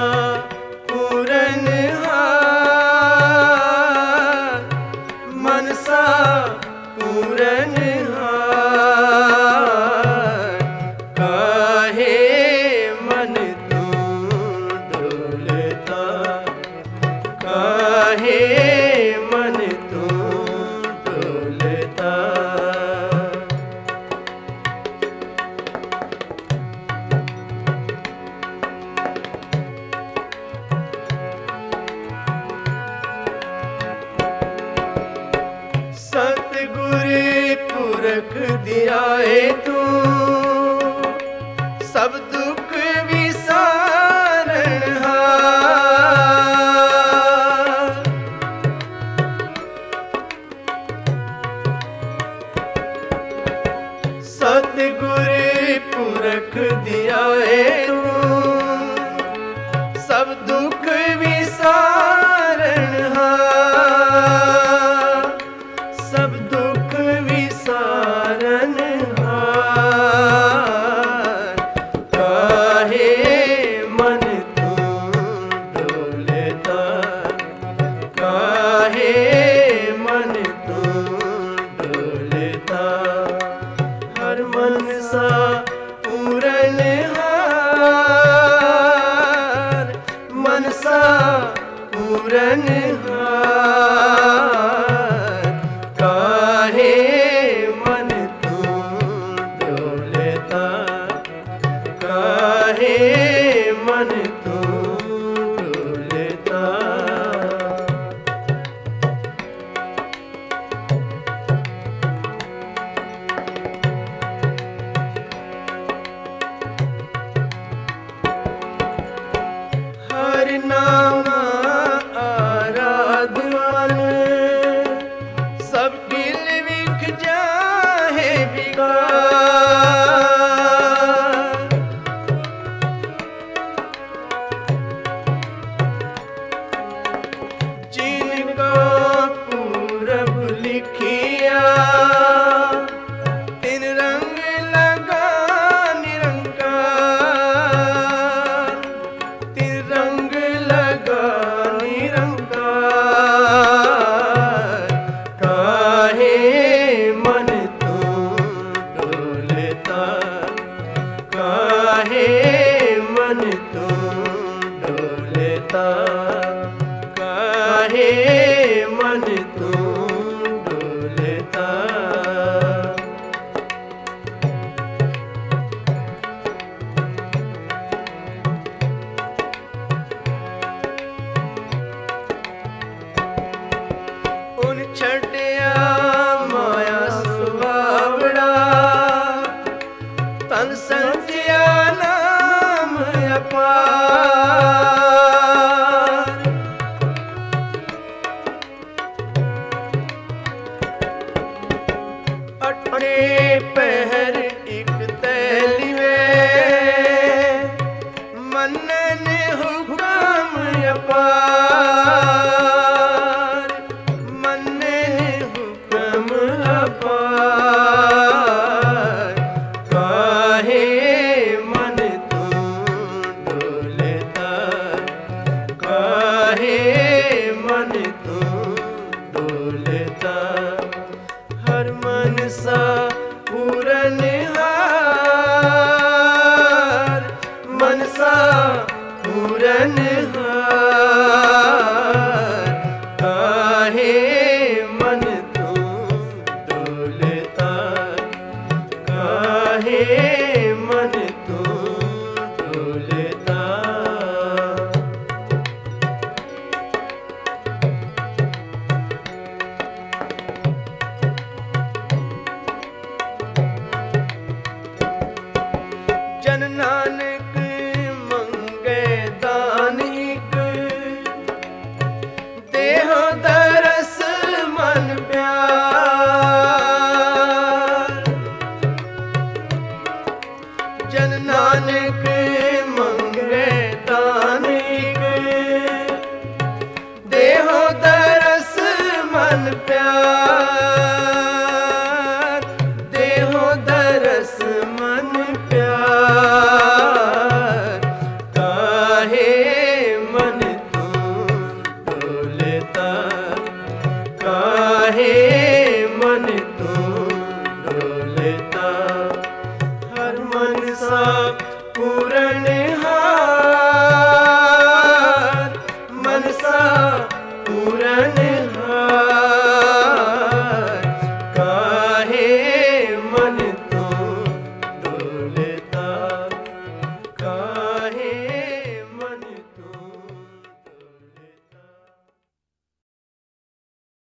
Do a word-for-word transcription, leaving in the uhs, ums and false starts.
पूरनहार, मनसा पूरनहार, काहे मन तू डोलता, काहे मन तू डोलता। सतगुर पुरख दिया है तू, सब दुख विसारणहार। सतगुर पुरख दिया है तू, सब दुख विसारणहार, सब दुख विसारणहार, काहे मन तू डोलता, काहे मन तू डोलता। हर मनसा पूरनहार, मनसा पूरनहार, काहे मन तू डोलता, काहे मन तू डोलता। हर नाम आराधन, सब किल विख जाहे बिगार। जिनका पूरब लिखिया, तिन रंग लगा निरंकार, तिन रंग लगा निरंकार, काहे मन तू डोलता, काहे मन तू डोलता, काहे मन तू डोलता। उन छड़िया माया सुबावड़ा, तन संध्या नाम अपार। अठे पहर एक तैलिवे, मनन हुक्म अपार, मनन हुक्म अपार, काहे मन तू डोलता, काहे मन तू डोलता। हर मनसा पूरनहार, मनसा पूरनहार, काहे मन तू डोलता, काहे मन तू डोलता। जन नानक मंगे दानिक, देहो दरस मन प्यार। जन नानक मंगे दानिक, देहो दरस मन प्यार।